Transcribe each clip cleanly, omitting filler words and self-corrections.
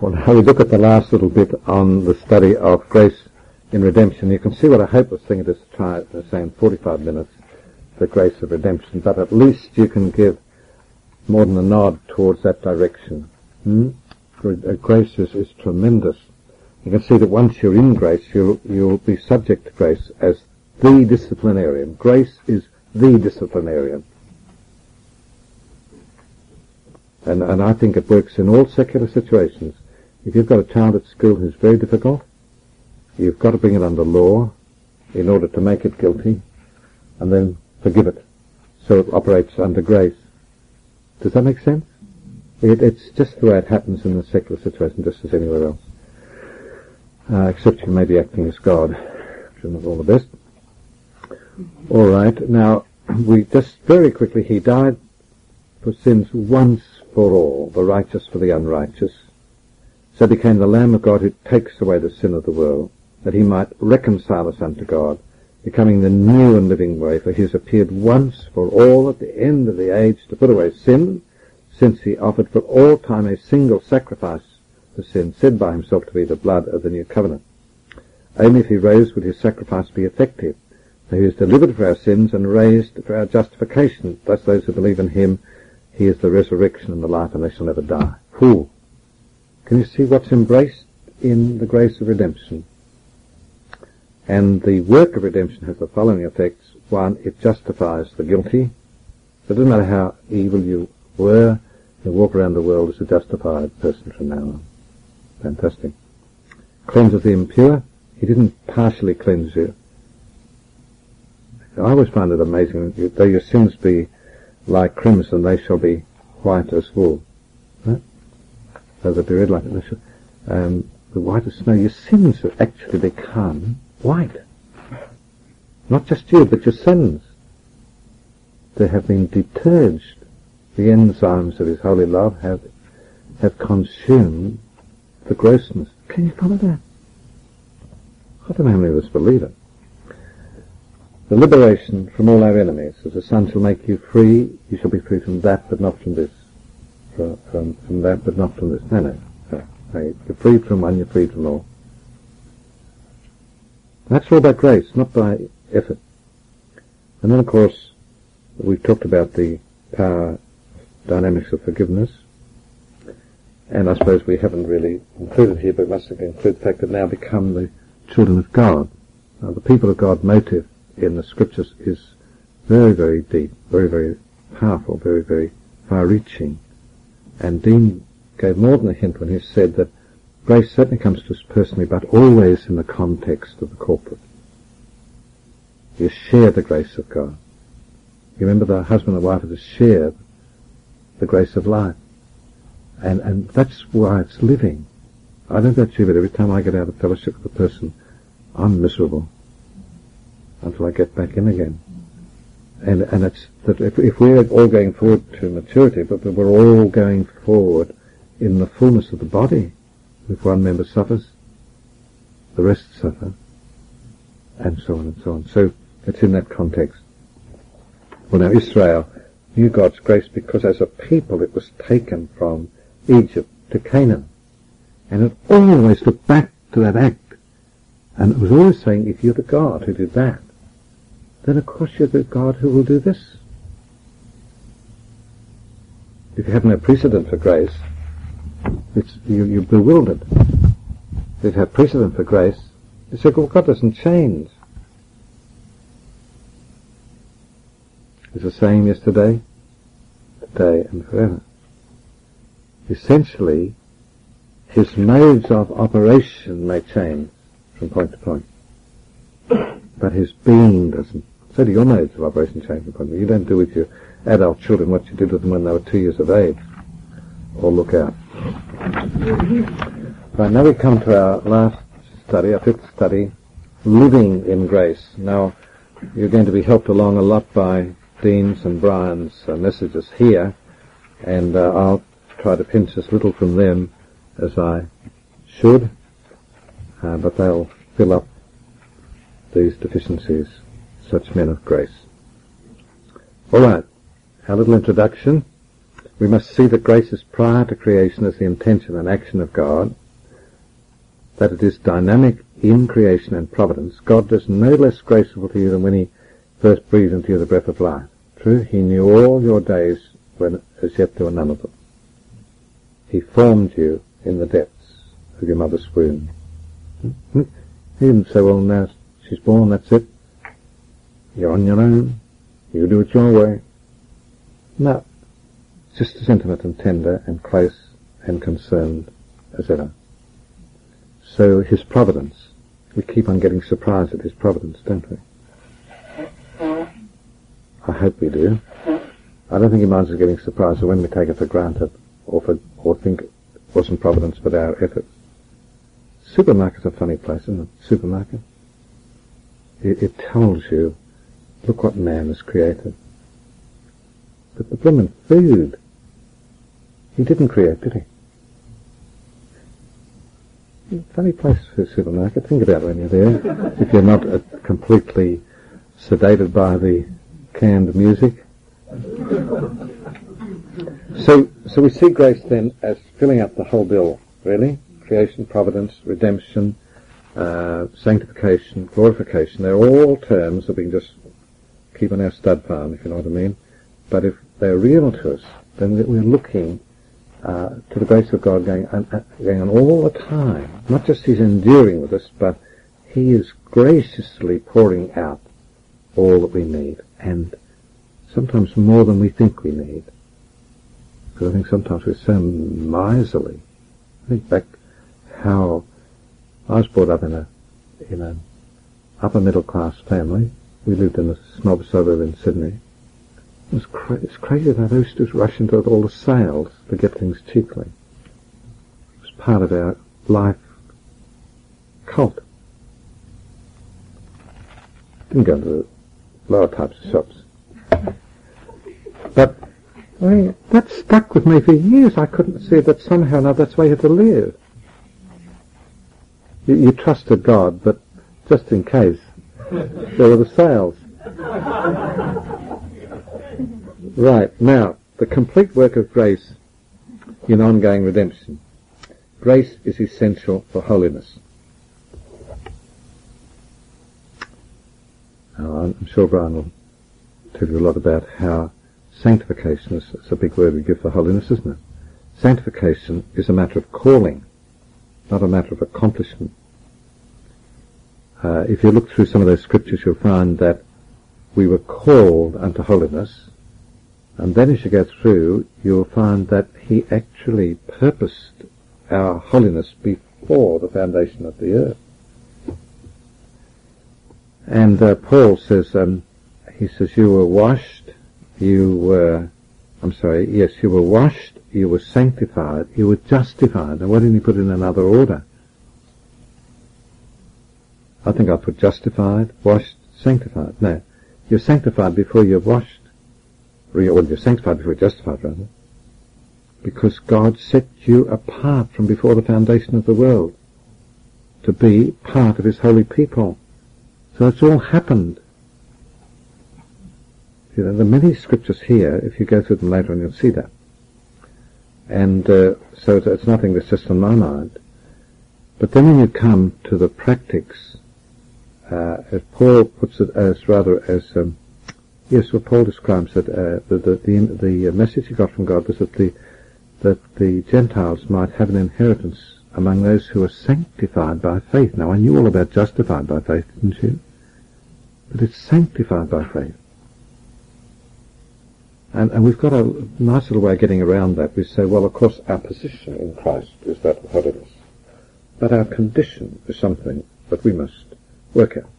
Well, now we look at the last little bit on the study of grace in redemption. You can see what a hopeless thing it is to try to say in 45 minutes, the grace of redemption, but at least you can give more than a nod towards that direction. Grace is tremendous. You can see that once you're in grace, you'll be subject to grace as the disciplinarian. Grace is the disciplinarian. And I think it works in all secular situations. If you've got a child at school who's very difficult, you've got to bring it under law in order to make it guilty, and then forgive it, so it operates under grace. Does that make sense? It's just the way it happens in the secular situation, just as anywhere else. Except you may be acting as God, which is not all the best. All right, now, we just very quickly, he died for sins once for all, the righteous for the unrighteous. So became the Lamb of God who takes away the sin of the world, that he might reconcile us unto God, becoming the new and living way, for he has appeared once for all at the end of the age to put away sin, since he offered for all time a single sacrifice for sin, said by himself to be the blood of the new covenant. Only if he rose would his sacrifice be effective. So he is delivered for our sins and raised for our justification. Thus those who believe in him, he is the resurrection and the life, and they shall never die. Can you see what's embraced in the grace of redemption? And the work of redemption has the following effects. One, it justifies the guilty. So it doesn't matter how evil you were, you walk around the world as a justified person from now on. Fantastic. Cleanses the impure. He didn't partially cleanse you. I always find it amazing. Though your sins be like crimson, they shall be white as wool. Right? So they'll be red like the white as snow. Your sins have actually become white. Not just you, but your sins. They have been deterged. The enzymes of his holy love have consumed the grossness. Can you follow that? I don't know how many of us believe it. The liberation from all our enemies. As the Son shall make you free, you shall be free from that, but not from this. From that, but not from this. No. You're freed from one, you're freed from all. That's all by grace, not by effort. And then, of course, we've talked about the power dynamics of forgiveness. And I suppose we haven't really included here, but must include the fact that now become the children of God. Now, the people of God motive in the scriptures is very, very deep, very, very powerful, very, very far-reaching. And Dean gave more than a hint when he said that grace certainly comes to us personally, but always in the context of the corporate. You share the grace of God. You remember the husband and wife are to share the grace of life. And that's why it's living. I don't know about you, but every time I get out of fellowship with a person, I'm miserable until I get back in again. And it's that if we're all going forward to maturity, but we're all going forward in the fullness of the body. If one member suffers, the rest suffer, and so on and so on. So it's in that context. Well, now Israel knew God's grace because as a people it was taken from Egypt to Canaan. And it always looked back to that act. And it was always saying, if you're the God who did that, then of course you're the God who will do this. If you have no precedent for grace, you're bewildered. If you have precedent for grace, you say, well, God doesn't change. It's the same yesterday, today, and forever. Essentially, his modes of operation may change from point to point, but his being doesn't. So do your modes of operation change from point to point. You don't do with your adult children what you did with them when they were 2 years of age. Or look out. Right, now we come to our last study, our fifth study, living in grace. Now, you're going to be helped along a lot by Dean's and Brian's messages here, and I'll try to pinch as little from them as I should, but they'll fill up these deficiencies, such men of grace. All right, our little introduction. We must see that grace is prior to creation as the intention and action of God, that it is dynamic in creation and providence. God is no less graceful to you than when he first breathed into you the breath of life. True, he knew all your days when as yet there were none of them. He formed you in the depths of your mother's womb. He didn't say, well, now she's born, that's it. You're on your own. You do it your way. No. Just as intimate and tender and close and concerned as ever. So his providence, we keep on getting surprised at his providence, don't we? I hope we do. I don't think he minds us getting surprised when we take it for granted or think it wasn't providence but our efforts. Supermarket's a funny place, isn't it? Supermarket. It tells you, look what man has created. But the blooming food, he didn't create, did he? Funny place for a supermarket. Think about it when you're there. If you're not completely sedated by the canned music. So we see grace then as filling up the whole bill, really. Creation, providence, redemption, sanctification, glorification. They're all terms that we can just keep on our stud farm, if you know what I mean. But if they're real to us, then we're looking to the grace of God going on all the time. Not just he's enduring with us, but he is graciously pouring out all that we need, and sometimes more than we think we need. Because I think sometimes we're so miserly. I think back how I was brought up in an upper middle class family. We lived in a small suburb in Sydney. It's crazy that I used to rush into all the sales to get things cheaply. It was part of our life cult. Didn't go into the lower types of shops. But I mean, that stuck with me for years. I couldn't see that somehow or another that's the way you had to live. You trusted God, but just in case, there were the sales. Right, now, the complete work of grace in ongoing redemption. Grace is essential for holiness. Now, I'm sure Brian will tell you a lot about how sanctification is a big word we give for holiness, isn't it? Sanctification is a matter of calling, not a matter of accomplishment. If you look through some of those scriptures, you'll find that we were called unto holiness, and then as you go through, you'll find that he actually purposed our holiness before the foundation of the earth. And Paul says, he says, you were washed, you were washed, you were sanctified, you were justified. Now why didn't he put in another order? I think I put justified, washed, sanctified. No, you're sanctified before you're washed. Or you're sanctified before you're justified, rather. Because God set you apart from before the foundation of the world to be part of his holy people. So it's all happened. You know, there are many scriptures here. If you go through them later on, you'll see that. And so it's nothing that's just on my mind. But then when you come to the practice, as Paul puts it what Paul describes it, the message he got from God was that the Gentiles might have an inheritance among those who are sanctified by faith. Now, I knew all about justified by faith, didn't you? But it's sanctified by faith. And we've got a nice little way of getting around that. We say, well, of course, our position in Christ is that of holiness. But our condition is something that we must work out.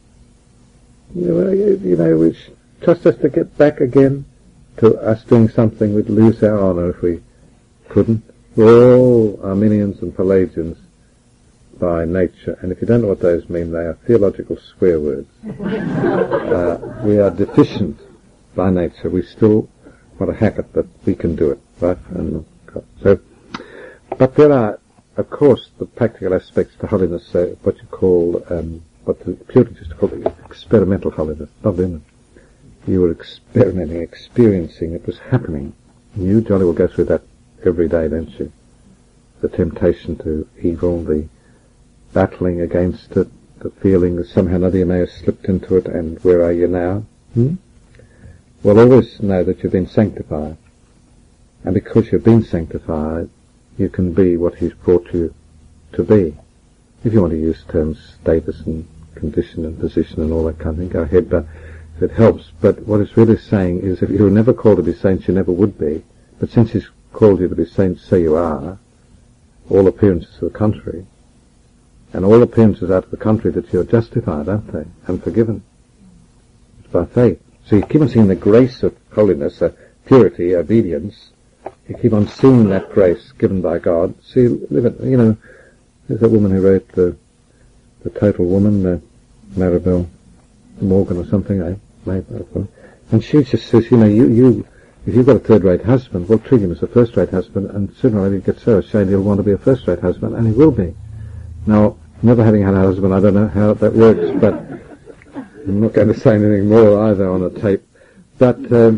You know, which just us to get back again to us doing something, we'd lose our honour if we couldn't. We're all Arminians and Pelagians by nature, and if you don't know what those mean, they are theological swear words. We are deficient by nature. We still want to hack it, but we can do it, right? And so, but there are, of course, the practical aspects to holiness, what you call, what the Puritans used to call experimental holiness. Lovely, isn't it? You were experimenting, experiencing, it was happening. You jolly well go through that every day, don't you? The temptation to evil, the battling against it, the feeling that somehow or another you may have slipped into it, and where are you now? Well, always know that you've been sanctified. And because you've been sanctified, you can be what he's brought you to be. If you want to use terms status and condition and position and all that kind of thing, go ahead, but if it helps. But what it's really saying is if you were never called to be saints, you never would be. But since he's called you to be saints, so you are. All appearances to the contrary. And all appearances out of the contrary that you're justified, aren't they? And forgiven. It's by faith. So you keep on seeing the grace of holiness, purity, obedience. You keep on seeing that grace given by God. So you live it, there's that woman who wrote the Total Woman, Maribel Morgan or something, and she just says, if you've got a third-rate husband, well, treat him as a first-rate husband, and sooner or later you get so ashamed he'll want to be a first-rate husband, and he will be. Now, never having had a husband, I don't know how that works, but I'm not going to say anything more either on a tape. But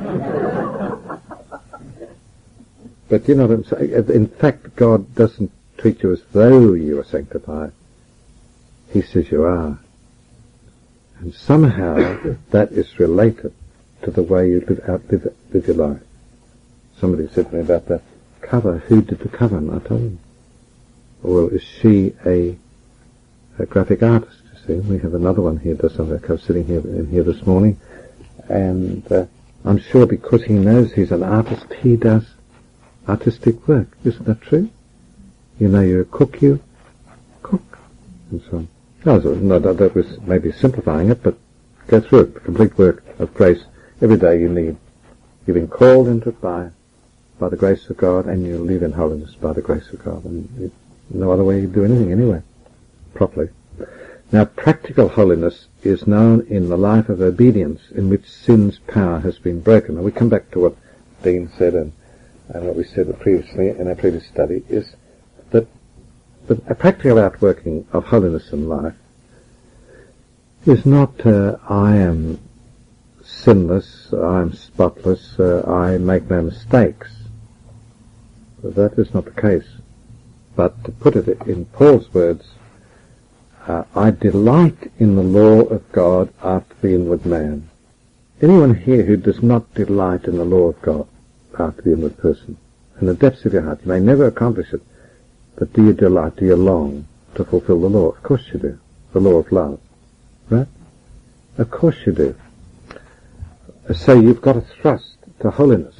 you know what I'm saying? In fact, God doesn't treat you as though you are sanctified. He says you are. And somehow that is related to the way you live your life. Somebody said to me about the cover. Who did the cover? And I told him. Well, is she a graphic artist? You see, we have another one here, does some of that cover, sitting here this morning, and I'm sure because he knows he's an artist, he does artistic work. Isn't that true? You're a cook, you cook, and so on. No, that was maybe simplifying it, but go through it. The complete work of grace. Every day you need. You've been called into it by the grace of God, and you live in holiness by the grace of God. And no other way you do anything anyway, properly. Now, practical holiness is known in the life of obedience in which sin's power has been broken. And we come back to what Dean said and what we said previously in our previous study, is that a practical outworking of holiness in life is not I am sinless, I am spotless, I make no mistakes. That is not the case. But to put it in Paul's words, I delight in the law of God after the inward man. Anyone here who does not delight in the law of God after the inward person, in the depths of your heart, you may never accomplish it, but do you delight, do you long to fulfill the law? Of course you do. The law of love. Right? Of course you do. So you've got a thrust to holiness.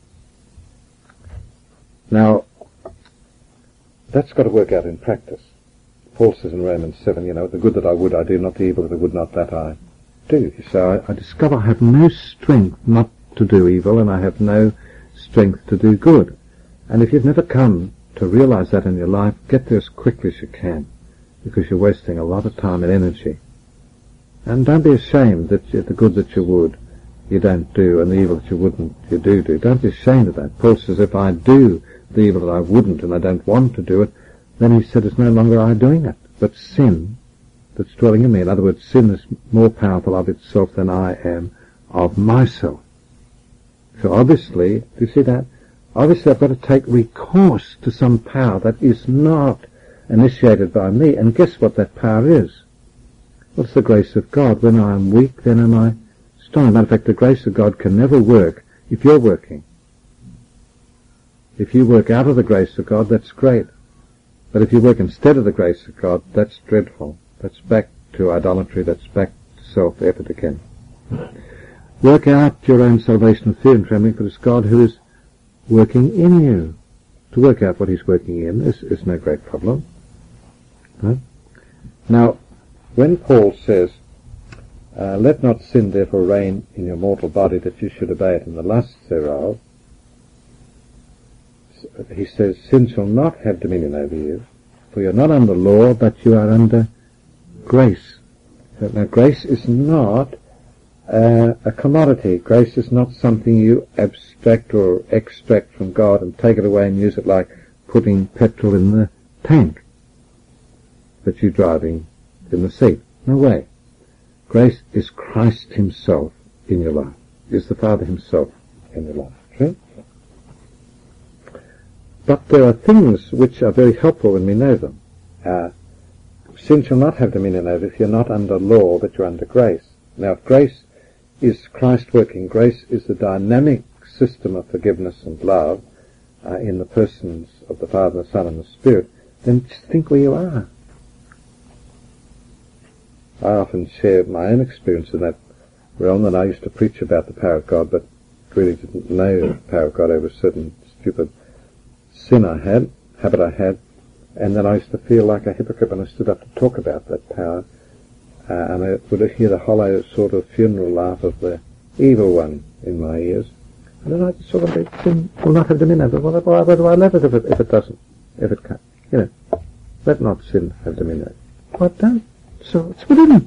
Now, that's got to work out in practice. Paul says in Romans 7, the good that I would I do, not the evil that I would not that I do. So I discover I have no strength not to do evil, and I have no strength to do good. And if you've never come to realize that in your life, get there as quickly as you can, because you're wasting a lot of time and energy. And don't be ashamed that the good that you would, you don't do, and the evil that you wouldn't, you do. Don't be ashamed of that. Paul says, if I do the evil that I wouldn't, and I don't want to do it, then he said, it's no longer I doing it, but sin that's dwelling in me. In other words, sin is more powerful of itself than I am of myself. So obviously, do you see that? Obviously I've got to take recourse to some power that is not initiated by me. And guess what that power is? Well, it's the grace of God. When I am weak, then am I strong. As a matter of fact, the grace of God can never work if you're working. If you work out of the grace of God, that's great. But if you work instead of the grace of God, that's dreadful. That's back to idolatry. That's back to self-effort again. Work out your own salvation with fear and trembling, for it's God who is working in you. To work out what he's working in is no great problem. Right? Now, when Paul says, let not sin therefore reign in your mortal body, that you should obey it in the lusts thereof, he says, sin shall not have dominion over you, for you're not under law, but you are under grace. Now, grace is not a commodity. Grace is not something you abstract or extract from God and take it away and use it like putting petrol in the tank that you're driving in the seat. No way. Grace is Christ himself in your life, is the Father himself in your life. True? But there are things which are very helpful when we know them. Sin shall not have dominion over if you're not under law, but you're under grace. Now, if grace is Christ working, grace is the dynamic system of forgiveness and love in the persons of the Father, the Son, and the Spirit, then just think where you are. I often share my own experience in that realm, and I used to preach about the power of God, but really didn't know the power of God over a certain stupid sin I had, habit I had, and then I used to feel like a hypocrite when I stood up to talk about that power, and I would hear the hollow sort of funeral laugh of the evil one in my ears. And then I just sort of think, sin will not have dominion over it. Why do I let it if it doesn't? If it can't? You know, let not sin have dominion. What don't? So it's within him.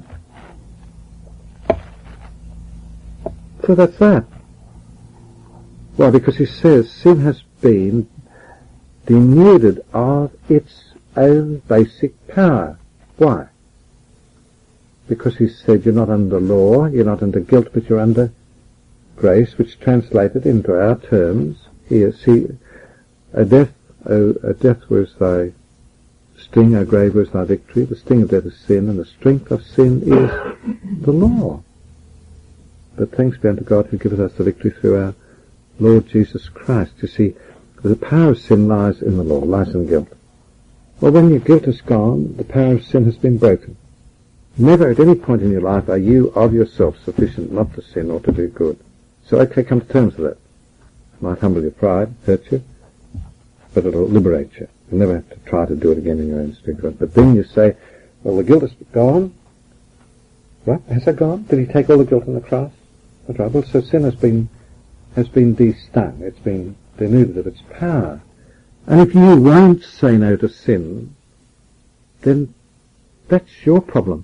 So that's that. Well, because he says sin has been denuded of its own basic power. Why? Because he said you're not under law, you're not under guilt, but you're under grace, which translated into our terms here. See, a death was thy sting, O grave was thy victory. The sting of death is sin, and the strength of sin is the law. But thanks be unto God who giveth us the victory through our Lord Jesus Christ. You see, the power of sin lies in the law, lies in guilt. Well, when your guilt is gone, the power of sin has been broken. Never at any point in your life are you of yourself sufficient not to sin or to do good. So okay, come to terms with that. It might humble your pride, hurt you, but it'll liberate you. You'll never have to try to do it again in your own strength. But then you say, well, the guilt is gone. Right? Has it gone? Did he take all the guilt on the cross? That's right. Well, so sin has been de-stung. It's been denuded of its power. And if you won't say no to sin, then that's your problem.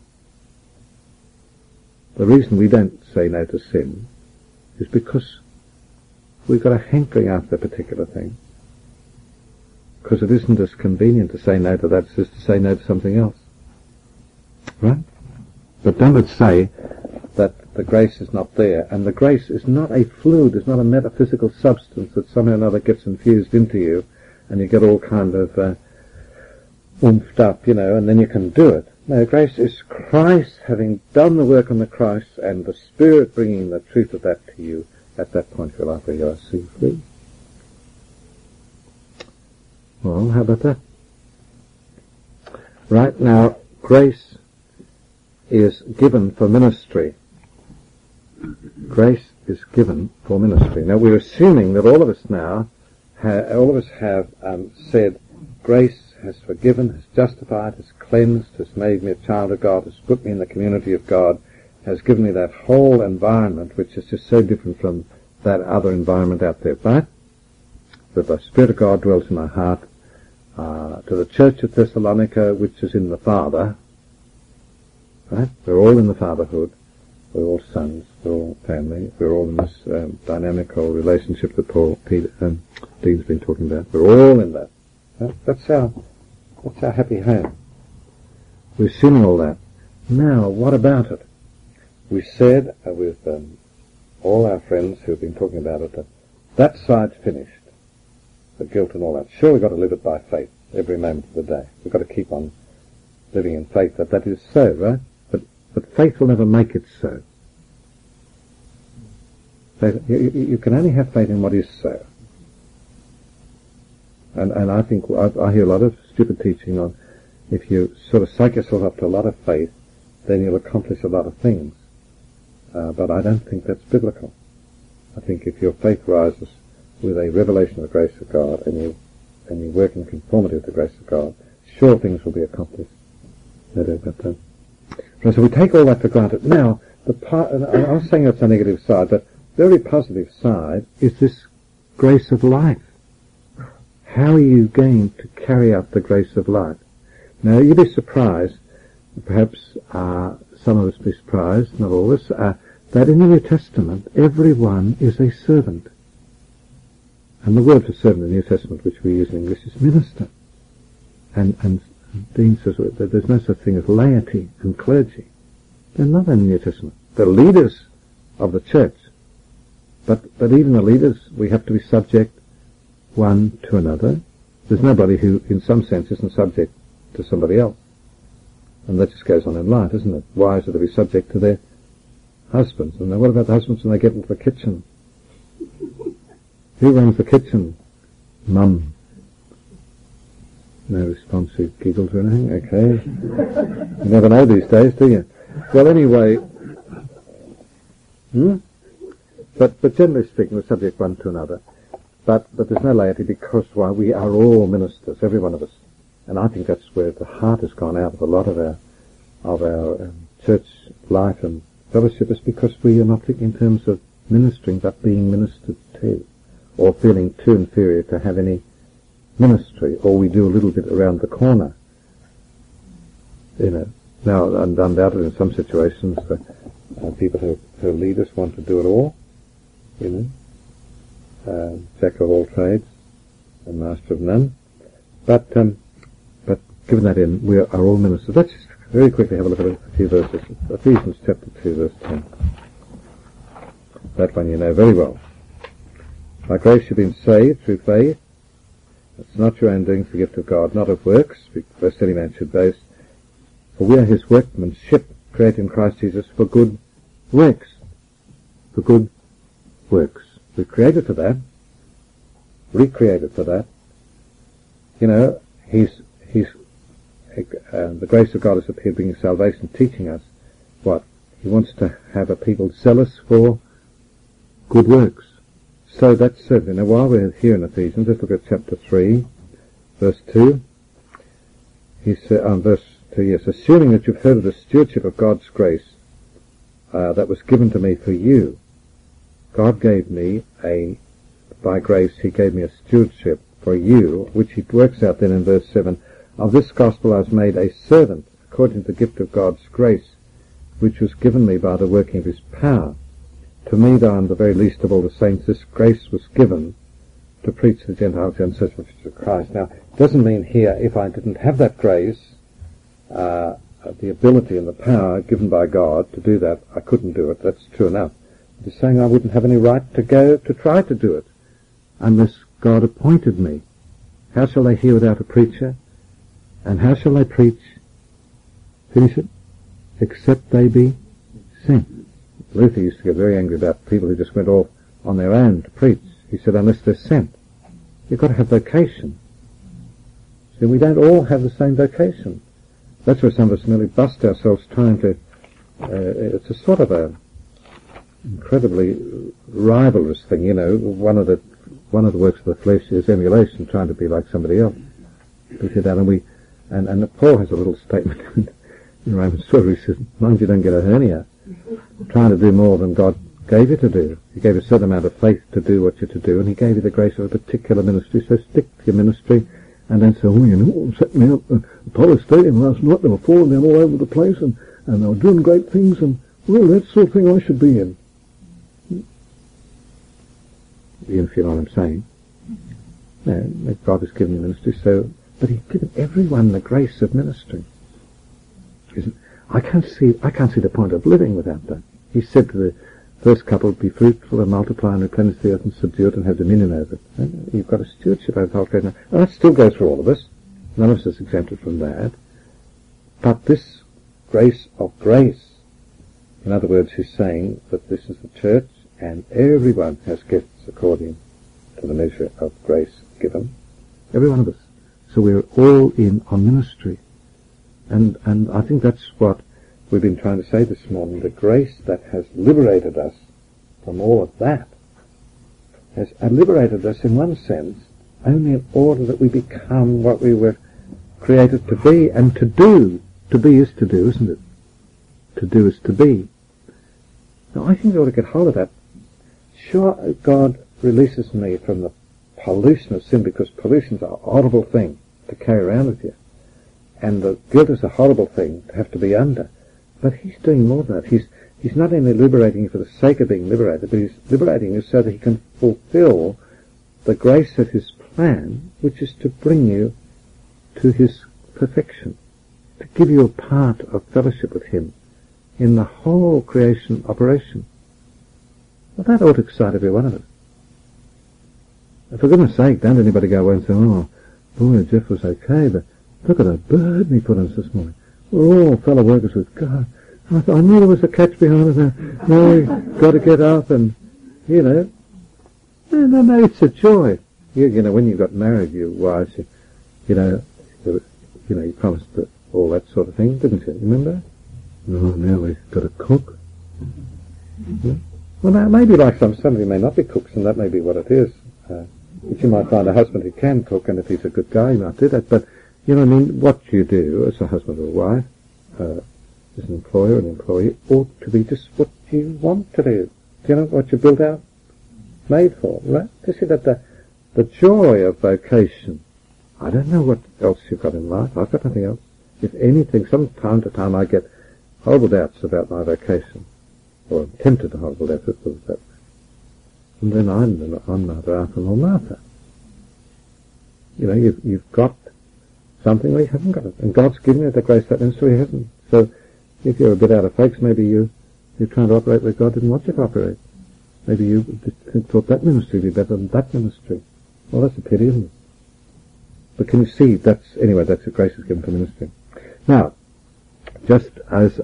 The reason we don't say no to sin is because we've got a hankering after a particular thing. Because it isn't as convenient to say no to that as to say no to something else. Right? But don't say that the grace is not there. And the grace is not a fluid, it's not a metaphysical substance that somehow or another gets infused into you and you get all kind of oomphed up, you know, and then you can do it. No, grace is Christ having done the work on the cross and the Spirit bringing the truth of that to you at that point of your life where you are set free. Well, how about that? Right now, grace is given for ministry. Grace is given for ministry. Now, we're assuming that all of us now, have said, grace has forgiven, has justified, has cleansed, has made me a child of God, has put me in the community of God, has given me that whole environment which is just so different from that other environment out there. But that the Spirit of God dwells in my heart, to the church of Thessalonica, which is in the Father, right? We're all in the fatherhood. We're all sons. We're all family. We're all in this dynamical relationship that Dean's been talking about. We're all in that. That's our happy home. We've seen all that. Now, what about it? We said with all our friends who have been talking about it that side's finished. The guilt and all that. Sure, we've got to live it by faith every moment of the day. We've got to keep on living in faith that is so, right? But faith will never make it so. You can only have faith in what is so. And I think I hear a lot of stupid teaching on if you sort of psych yourself up to a lot of faith, then you'll accomplish a lot of things. But I don't think that's biblical. I think if your faith rises with a revelation of the grace of God and you work in conformity with the grace of God, sure things will be accomplished. No doubt about that. So we take all that for granted. Now, and I was saying that's a negative side, but very positive side is this grace of life. How are you going to carry out the grace of life? Now, you'd be surprised, perhaps some of us be surprised, not all of us, that in the New Testament, everyone is a servant. And the word for servant in the New Testament, which we use in English, is minister. And Dean says that there's no such thing as laity and clergy. They're not in the New Testament. They're leaders of the church. But even the leaders, we have to be subject one to another. There's nobody who, in some sense, isn't subject to somebody else. And that just goes on in life, isn't it? Wives are to be subject to their husbands. And then what about the husbands when they get into the kitchen? Who runs the kitchen? Mum. No response, who giggles or anything? Okay. You never know these days, do you? Well, anyway, but generally speaking, we're subject one to another. But there's no laity because why? We are all ministers, every one of us. And I think that's where the heart has gone out of a lot of our church life and fellowship, is because we are not thinking in terms of ministering, but being ministered to, or feeling too inferior to have any ministry, or we do a little bit around the corner. You know, now undoubtedly in some situations, people who lead us want to do it all. You know, jack of all trades and master of none. But given that we are all ministers. Let's just very quickly have a look at a few verses. Ephesians chapter 2, verse 10. That one you know very well. By grace you've been saved through faith. It's not your own doing, it's the gift of God, not of works, lest any man should boast. For we are his workmanship, created in Christ Jesus for good works. For good works. We're created for that. Recreated for that. You know, the grace of God has appeared, bringing salvation, teaching us what? He wants to have a people zealous for good works. So that's certainly. Now, while we're here in Ephesians, let's look at chapter 3, verse 2. He said, verse 2, yes, assuming that you've heard of the stewardship of God's grace that was given to me for you. God gave me by grace, he gave me a stewardship for you, which he works out then in verse 7. Of this gospel I was made a servant, according to the gift of God's grace, which was given me by the working of his power. To me, though I'm the very least of all the saints, this grace was given to preach to the Gentiles the unsearchable riches of Christ. Now, it doesn't mean here, if I didn't have that grace, the ability and the power given by God to do that, I couldn't do it. That's true enough. It's saying I wouldn't have any right to go to try to do it unless God appointed me. How shall they hear without a preacher? And how shall they preach? Finish it. Except they be sent. Luther used to get very angry about people who just went off on their own to preach. He said, unless they're sent. You've got to have vocation. See, we don't all have the same vocation. That's where some of us nearly bust ourselves trying to... it's a sort of a incredibly rivalrous thing, you know. One of the works of the flesh is emulation, trying to be like somebody else. And Paul has a little statement in Romans 12, he says, as long as you don't get a hernia, trying to do more than God gave you to do. He gave you a certain amount of faith to do what you're to do, and he gave you the grace of a particular ministry, so stick to your ministry, and then say, oh, you know, set me up at Apollo Stadium last night, they were falling down all over the place, and they were doing great things, and, well, that's the sort of thing I should be in. If you know what I'm saying. No, God has given you ministry, so, but he's given everyone the grace of ministry. I can't see the point of living without that. He said to the first couple, be fruitful and multiply and replenish the earth and subdue it and have dominion over it. And you've got a stewardship over the whole creation. And that still goes for all of us. None of us is exempted from that. But this grace of grace, in other words, he's saying that this is the church and everyone has gifts according to the measure of grace given. Every one of us. So we're all in on ministry. And I think that's what we've been trying to say this morning. The grace that has liberated us from all of that has liberated us in one sense only in order that we become what we were created to be. And to do. To be is to do, isn't it? To do is to be. Now I think we ought to get hold of that. Sure, God releases me from the pollution of sin, because pollution's a horrible thing to carry around with you. And the guilt is a horrible thing to have to be under. But he's doing more than that. He's not only liberating you for the sake of being liberated, but he's liberating you so that he can fulfill the grace of his plan, which is to bring you to his perfection, to give you a part of fellowship with him in the whole creation operation. Well, that ought to excite every one of us. And for goodness sake, don't anybody go away and say, oh, boy, Jeff was okay, but look at that burden he put on us this morning. We're all fellow workers with God. I knew there was a catch behind it. No, we've got to get up and, no, it's a joy. You know, when you got married, you wives, you promised all that sort of thing, didn't you? Remember? Oh, now we've got to cook. Yeah. Well, now, maybe like somebody may not be cooks, and that may be what it is. But you might find a husband who can cook, and if he's a good guy, he might do that. But, what you do as a husband or a wife, as an employer and employee, ought to be just what you want to do. Do you know what you're built out, made for, right? To see that the joy of vocation, I don't know what else you've got in life. I've got nothing else. If anything, from time to time I get horrible doubts about my vocation, or I'm tempted to horrible doubts about that. And then I'm neither Arthur nor Martha. You've got something where you haven't got it. And God's given you the grace that ministry hasn't. So if you're a bit out of fakes, maybe you're trying to operate where God didn't want you to operate. Maybe you thought that ministry would be better than that ministry. Well, that's a pity, isn't it? But can you see, that's a grace is given for ministry. Now, just as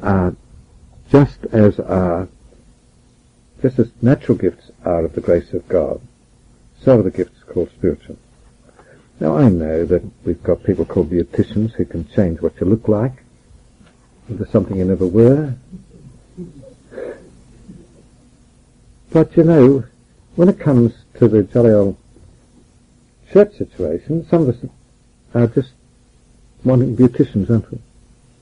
natural gifts are of the grace of God, so are the gifts called spiritual. Now, I know that we've got people called beauticians who can change what you look like into something you never were. But, when it comes to the jolly old church situation, some of us are just wanting beauticians, aren't we?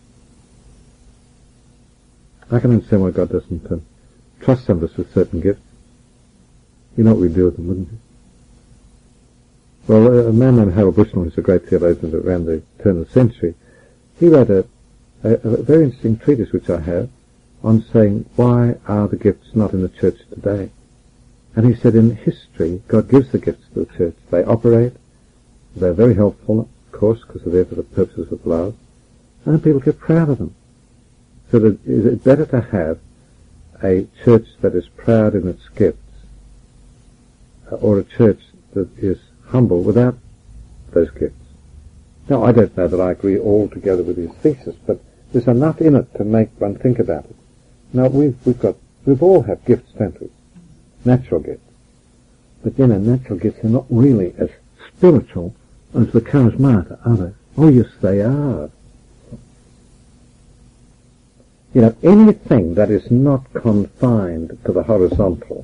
I can understand why God doesn't trust some of us with certain gifts. You know what we'd do with them, wouldn't you? Well, a man named Harold Bushnell, who's a great theologian around the turn of the century, he wrote a very interesting treatise, which I have, on saying, why are the gifts not in the church today? And he said, in history, God gives the gifts to the church. They operate. They're very helpful, of course, because they're there for the purposes of love. And people get proud of them. So is it better to have a church that is proud in its gifts, or a church that is humble without those gifts? Now, I don't know that I agree altogether with his thesis, but there's enough in it to make one think about it. Now, we've all have gifts, don't we? Natural gifts. But natural gifts are not really as spiritual as the charismata, are they? Oh, yes, they are. Anything that is not confined to the horizontal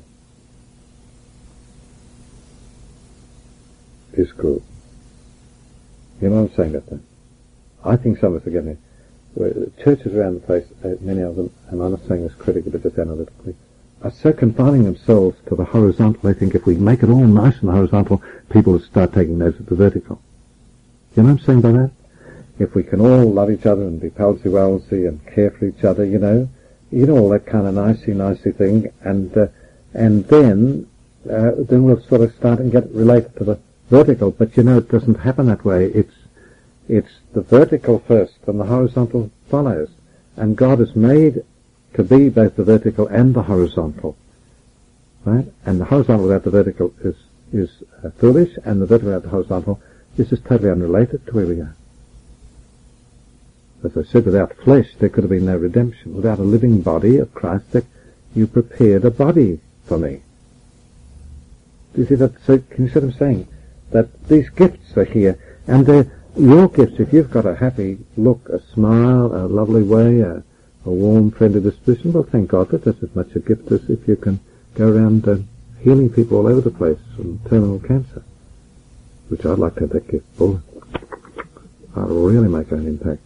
is good. You know what I'm saying about that? I think some of us are getting it. Churches around the place, many of them, and I'm not saying this critically, but just analytically, are so confining themselves to the horizontal, they think if we make it all nice and horizontal, people will start taking notice of the vertical. You know what I'm saying by that? If we can all love each other and be palsy-walsy and care for each other, all that kind of nicey thing, and then we'll sort of start and get related to the vertical. But it doesn't happen that way. It's the vertical first, and the horizontal follows. And God is made to be both the vertical and the horizontal, right? And the horizontal without the vertical is foolish, and the vertical without the horizontal is just totally unrelated to where we are. As I said, without flesh there could have been no redemption. Without a living body of Christ, you prepared a body for me. Do you see that? So can you see what I'm saying? That these gifts are here, and they're your gifts. If you've got a happy look, a smile, a lovely way, a warm, friendly disposition, well, thank God that that's as much a gift as if you can go around healing people all over the place from terminal cancer, which I'd like to have that gift. Boy, I'll really make an impact.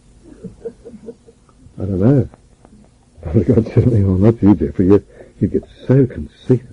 I don't know. Probably God certainly will not you, Jeffrey. You get so conceited.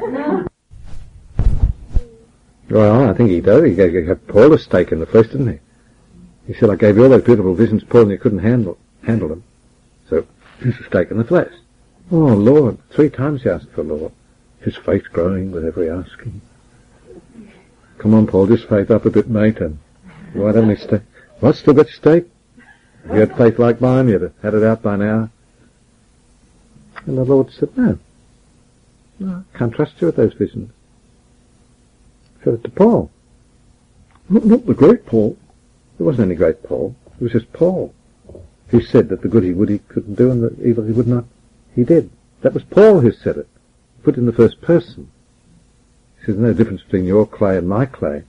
Well, I think he does. He gave Paul a stake in the flesh, didn't he? He said, I gave you all those beautiful visions, Paul, and you couldn't handle them. So, here's a stake in the flesh. Oh, Lord. 3 times he asked for Lord. His faith growing with every asking. Come on, Paul, just faith up a bit, mate, and why don't we stake? What, still got your stake? If you had faith like mine, you'd have had it out by now. And the Lord said, no, I can't trust you with those visions. Said it to Paul. Not the great Paul. There wasn't any great Paul. It was just Paul, who said that the good he would he couldn't do and the evil he would not, he did. That was Paul who said it. Put in the first person. He says, no difference between your clay and my clay.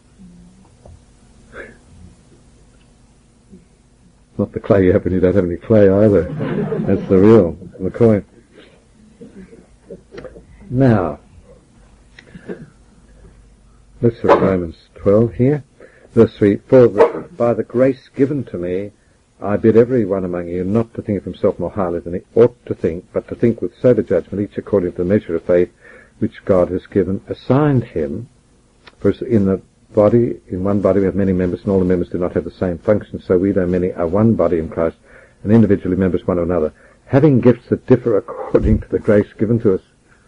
Not the clay you have when you don't have any clay either. That's the real McCoy. Now, let's look at Romans 12 here. Verse 3, by the grace given to me, I bid every one among you not to think of himself more highly than he ought to think, but to think with sober judgment, each according to the measure of faith which God has assigned him. For in the body, in one body we have many members, and all the members do not have the same function, so we, though many, are one body in Christ, and individually members one of another, having gifts that differ according to the grace given to us.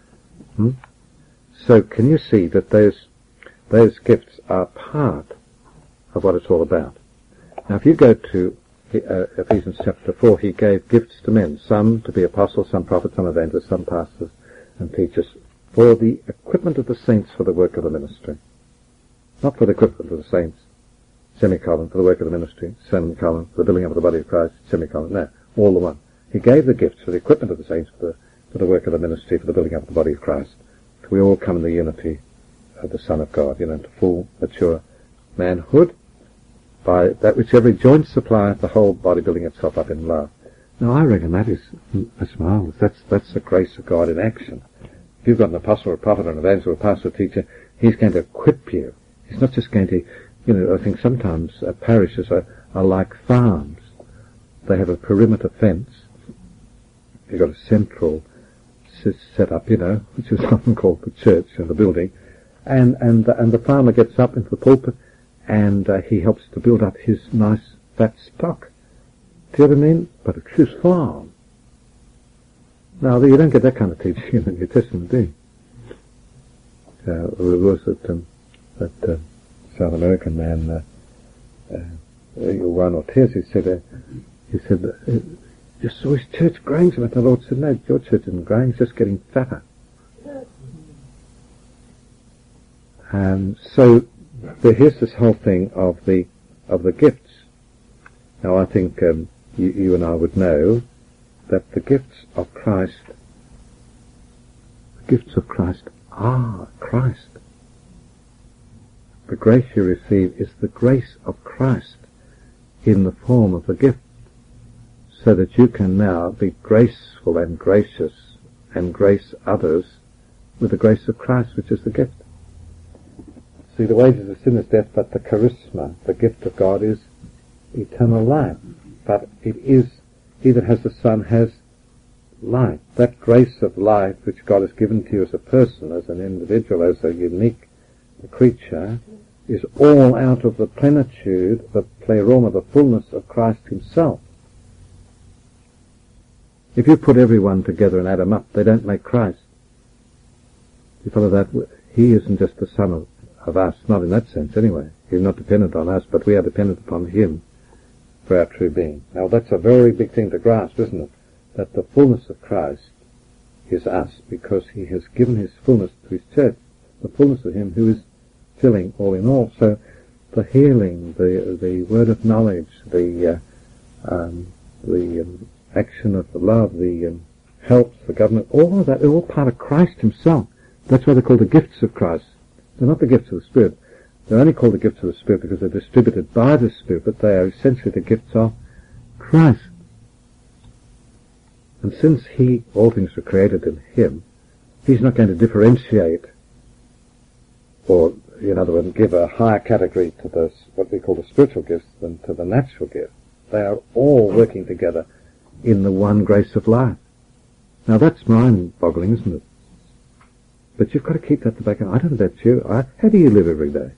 So can you see that those gifts are part of what it's all about? Now if you go to Ephesians chapter 4, he gave gifts to men, some to be apostles, some prophets, some evangelists, some pastors and teachers, for the equipment of the saints for the work of the ministry. Not for the equipment of the saints, semicolon, for the work of the ministry, semicolon, for the building up of the body of Christ, semicolon, no, all the one. He gave the gifts for the equipment of the saints for the work of the ministry, for the building up of the body of Christ. We all come in the unity of the Son of God, to full, mature manhood, by that which every joint supplieth, the whole body building itself up in love. Now I reckon that's marvelous. That's the grace of God in action. If you've got an apostle or a prophet or an evangelist or a pastor or teacher, he's going to equip you. He's not just going to, I think sometimes parishes are like farms. They have a perimeter fence. You've got a central set up, which is often called the church and the building, and the farmer gets up into the pulpit and he helps to build up his nice fat stock. Do you know what I mean? But it's his farm. Now you don't get that kind of teaching in the New Testament, do you? There was that South American man, Juan Ortiz, he said, you saw his church growing so much. The Lord said, no, your church isn't growing, it's just getting fatter. So here's this whole thing of the gifts. Now I think you and I would know that the gifts of Christ are Christ. The grace you receive is the grace of Christ in the form of the gift, so that you can now be graceful and gracious and grace others with the grace of Christ, which is the gift. See, the wages of sin is death, but the charisma, the gift of God, is eternal life. But it is, he that has the Son has life. That grace of life which God has given to you as a person, as an individual, as a unique creature, is all out of the plenitude, the pleroma, the fullness of Christ himself. If you put everyone together and add them up, they don't make Christ. You follow that? He isn't just the Son of us, not in that sense anyway. He's not dependent on us, but we are dependent upon him for our true being. Now that's a very big thing to grasp, isn't it? That the fullness of Christ is us, because he has given his fullness to his church, the fullness of him who is filling all in all. So the healing, the word of knowledge, the action of the love, the helps, the government, all of that, they're all part of Christ himself. That's why they're called the gifts of Christ. They're not the gifts of the Spirit. They're only called the gifts of the Spirit because they're distributed by the Spirit, but they are essentially the gifts of Christ. And since all things were created in him, he's not going to differentiate, or, in other words, give a higher category to what we call the spiritual gifts than to the natural gift. They are all working together in the one grace of life. Now that's mind-boggling, isn't it? But you've got to keep that in the back. I don't know about you. How do you live every day?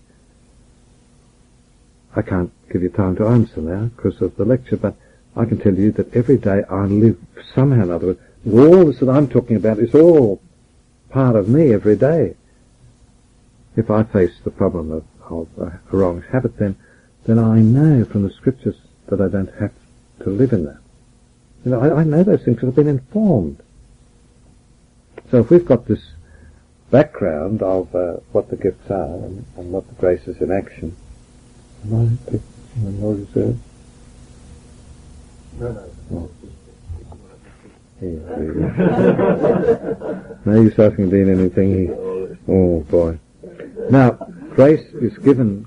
I can't give you time to answer now because of the lecture, but I can tell you that every day I live somehow or other. All this that I'm talking about is all part of me every day. If I face the problem of a wrong habit, then I know from the scriptures that I don't have to live in that. I know those things because I've been informed. So if we've got this background of what the gifts are and what the grace is in action, Am I picking what you said? No. Oh. No use asking Dean anything. Oh boy. Now, grace is given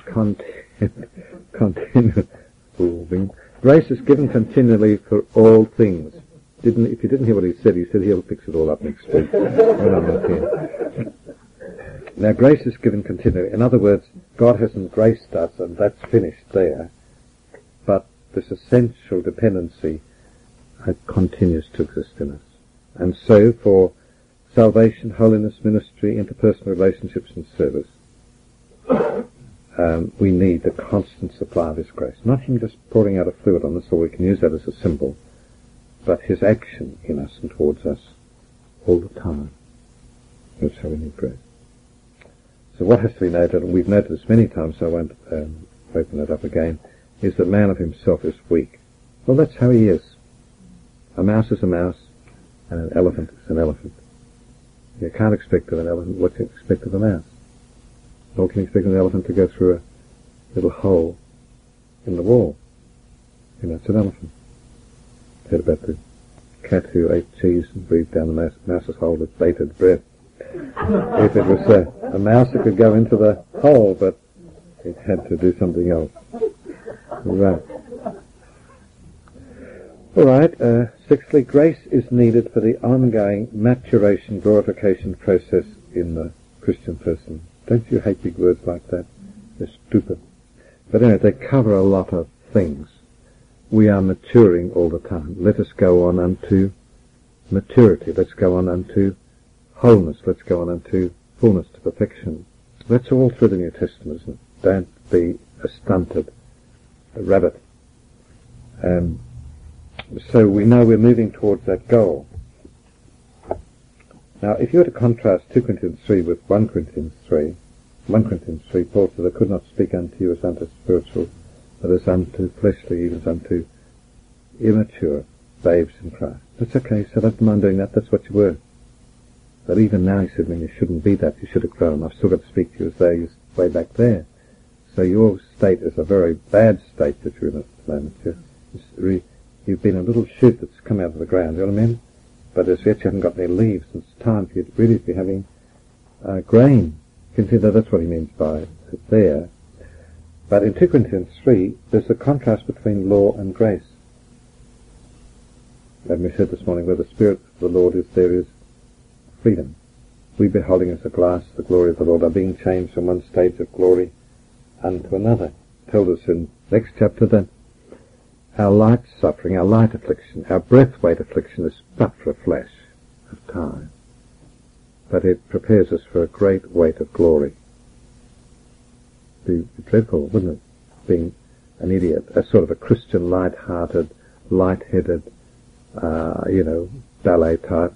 Grace is given continually for all things. If you didn't hear what he said he'll fix it all up next week when I'm not here. Now, grace is given continually. In other words, God hasn't graced us and that's finished there. But this essential dependency continues to exist in us. And so, for salvation, holiness, ministry, interpersonal relationships and service, we need the constant supply of His grace. Not Him just pouring out a fluid on us, or we can use that as a symbol, but His action in us and towards us all the time. That's how we need grace. So what has to be noted, and we've noted this many times, so I won't open it up again, is that man of himself is weak. Well, that's how he is. A mouse is a mouse, and an elephant is an elephant. You can't expect of an elephant what you expect of a mouse. Nor can you expect an elephant to go through a little hole in the wall. It's an elephant. Heard about the cat who ate cheese and breathed down the mouse's hole with bated breath. If it was a mouse, it could go into the hole, but it had to do something else. Right. All right. Sixthly, grace is needed for the ongoing maturation, glorification process in the Christian person. Don't you hate big words like that? They're stupid. But anyway, they cover a lot of things. We are maturing all the time. Let us go on unto maturity. Let's go on unto wholeness. Let's go on unto fullness to perfection. That's all through the New Testament, isn't it? Don't be a stunted rabbit. So we know we're moving towards that goal. Now, if you were to contrast 2 Corinthians 3 with 1 Corinthians 3, Paul said, I could not speak unto you as unto spiritual, but as unto fleshly, even as unto immature babes in Christ. That's okay, so I don't mind doing that, that's what you were. But even now, he said, when you shouldn't be that, you should have grown. I've still got to speak to you as though you're way back there. So your state is a very bad state that you're in at the moment. You've been a little shoot that's come out of the ground, you know what I mean? But as yet you haven't got any leaves, and it's time for you to really be having grain. You can see that that's what he means by it there. But in 2 Corinthians 3, there's a contrast between law and grace. And we said this morning, where the Spirit of the Lord is, there is freedom. We beholding as a glass the glory of the Lord are being changed from one stage of glory unto another. Told us in next chapter that our light suffering, our light affliction, our breath-weight affliction is but for a flash of time. But it prepares us for a great weight of glory. It'd be dreadful, wouldn't it? Being an idiot, a sort of a Christian light-hearted, light-headed, ballet type.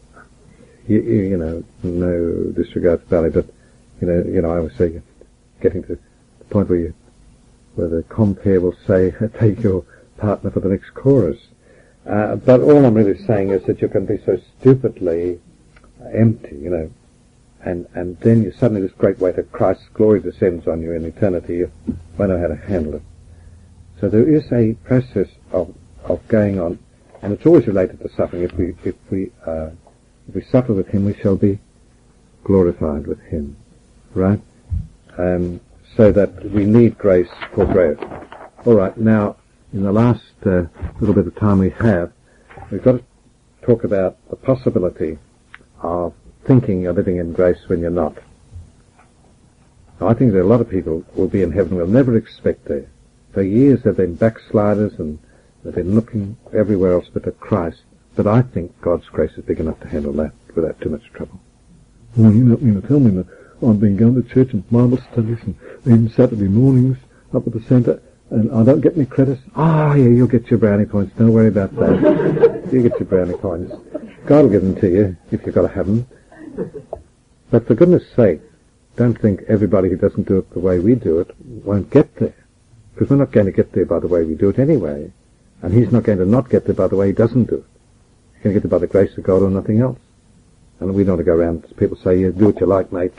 No disregard for ballet, but, I always say, getting to the point where the compere will say, take your partner for the next chorus. But all I'm really saying is that you can be so stupidly empty, and then you suddenly this great weight of Christ's glory descends on you in eternity. You won't know how to handle it. So there is a process of going on, and it's always related to suffering. If we suffer with Him, we shall be glorified with Him, right? So that we need grace for growth. All right, now in the last little bit of time we have, we've got to talk about the possibility of thinking you're living in grace when you're not. Now, I think that a lot of people will be in heaven we'll never expect there. For years they've been backsliders and they've been looking everywhere else but at Christ. But I think God's grace is big enough to handle that without too much trouble. Well, you're not going to tell me that I've been going to church and Bible studies and even Saturday mornings up at the centre and I don't get any credits. Yeah, you'll get your brownie points. Don't worry about that. You get your brownie points. God will give them to you if you've got to have them. But for goodness sake, don't think everybody who doesn't do it the way we do it won't get there. Because we're not going to get there by the way we do it anyway. And He's not going to not get there by the way He doesn't do it. He's going to get there by the grace of God or nothing else. And we don't want to go around, people say, you do what you like, mate,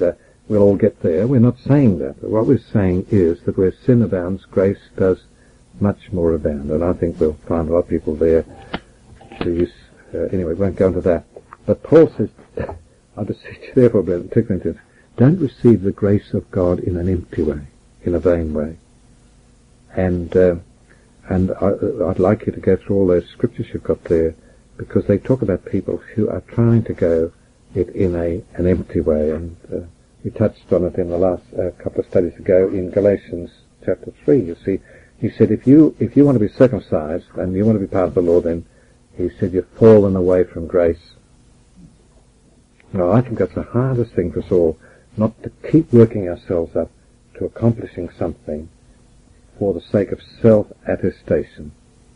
we'll all get there. We're not saying that. What we're saying is that where sin abounds, grace does much more abound. And I think we'll find a lot of people there to use, anyway, we won't go into that. But Paul says, I beseech you therefore, brethren, 2 Corinthians, don't receive the grace of God in an empty way, in a vain way. And I'd like you to go through all those scriptures you've got there, because they talk about people who are trying to go it in an empty way. And we touched on it in the last couple of studies ago in Galatians chapter 3. You see, he said, if you want to be circumcised and you want to be part of the law, then he said you've fallen away from grace. Now, I think that's the hardest thing for us all, not to keep working ourselves up to accomplishing something for the sake of self-attestation.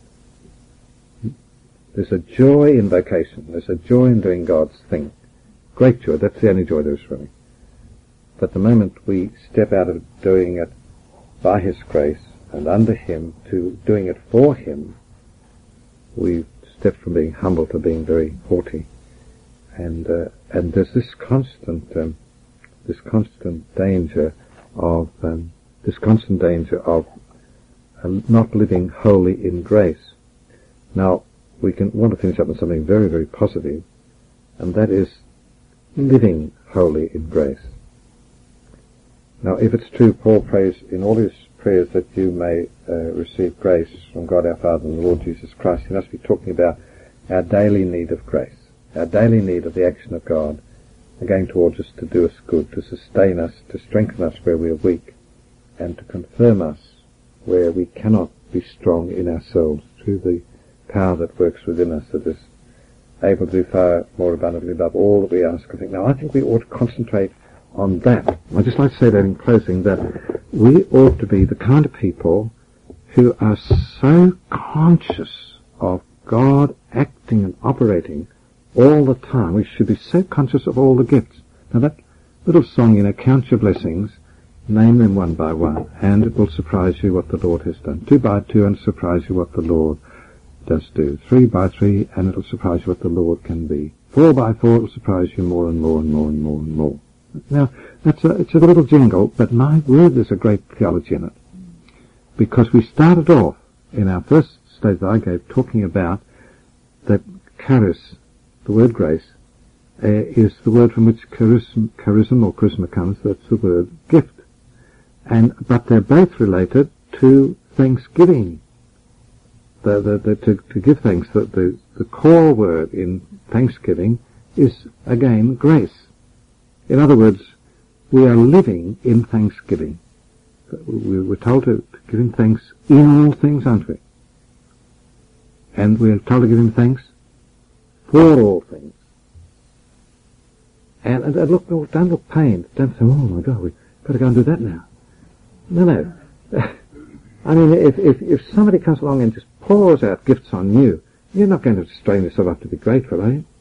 There's a joy in vocation. There's a joy in doing God's thing. Great joy. That's the only joy there is for me. But the moment we step out of doing it by His grace and under Him to doing it for Him, we step from being humble to being very haughty. And there's this constant danger of not living wholly in grace. Now, we want to finish up with something very, very positive, and that is living wholly in grace. Now, if it's true, Paul prays in all his prayers that you may receive grace from God our Father and the Lord Jesus Christ. He must be talking about our daily need of grace, our daily need of the action of God, again towards us to do us good, to sustain us, to strengthen us where we are weak, and to confirm us where we cannot be strong in ourselves through the power that works within us, that is able to do far more abundantly above all that we ask or think. Now, I think we ought to concentrate on that. I'd just like to say that in closing, that we ought to be the kind of people who are so conscious of God acting and operating all the time. We should be so conscious of all the gifts. Now, that little song, count your blessings, name them one by one, and it will surprise you what the Lord has done. 2 by 2, and surprise you what the Lord does do. 3 by 3, and it'll surprise you what the Lord can be. 4 by 4, it'll surprise you more and more and more and more and more. Now, it's a little jingle, but my word, there's a great theology in it. Because we started off in our first stage that I gave talking about that charis, the word grace, is the word from which charism or charisma comes. That's the word gift. But they're both related to thanksgiving. To give thanks. The core word in thanksgiving is again grace. In other words, we are living in thanksgiving. We're told to give Him thanks in all things, aren't we? And we're told to give Him thanks for all things. And look, don't look pained. Don't say, oh my God, we've got to go and do that now. No. I mean, if somebody comes along and just pours out gifts on you, you're not going to strain yourself up to be grateful, are you?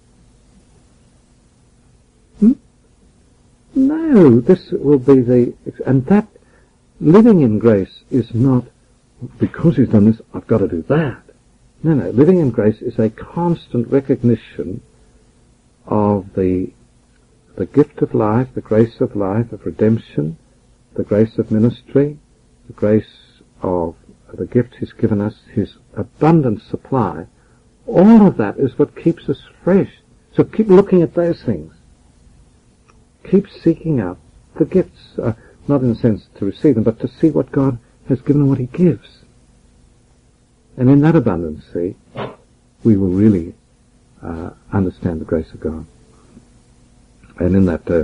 No, this will be and that living in grace is not, because He's done this, I've got to do that. No, living in grace is a constant recognition of the gift of life, the grace of life, of redemption, the grace of ministry, the grace of the gift He's given us, His abundant supply. All of that is what keeps us fresh. So keep looking at those things. Keep seeking out the gifts, not in the sense to receive them, but to see what God has given and what He gives. And in that abundance, we will really understand the grace of God. And in that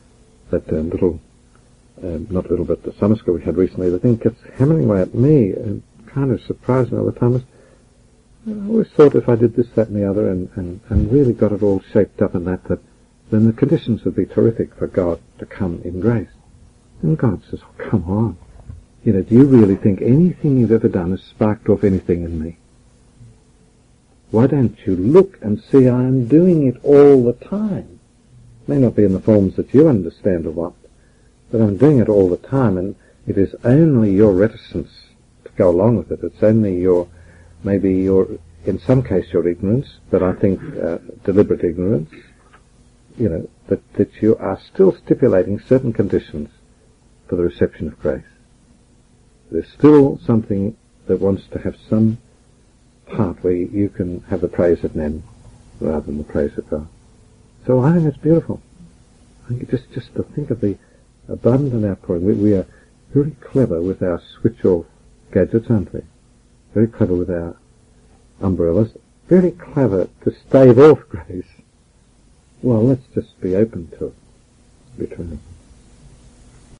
the summer school we had recently, the thing kept hammering away at me and kind of surprised me all the time. I always thought if I did this, that, and the other, and really got it all shaped up in that then the conditions would be terrific for God to come in grace. And God says, oh, come on. Do you really think anything you've ever done has sparked off anything in me? Why don't you look and see I am doing it all the time? It may not be in the forms that you understand or what, but I'm doing it all the time, and it is only your reticence to go along with it. It's only in some case your ignorance, but I think deliberate ignorance, that you are still stipulating certain conditions for the reception of grace. There's still something that wants to have some part where you can have the praise of men rather than the praise of God. So I think that's beautiful. I think just to think of the abundant outpouring. We are very clever with our switch-off gadgets, aren't we? Very clever with our umbrellas. Very clever to stave off grace. Well, let's just be open to it. Be true.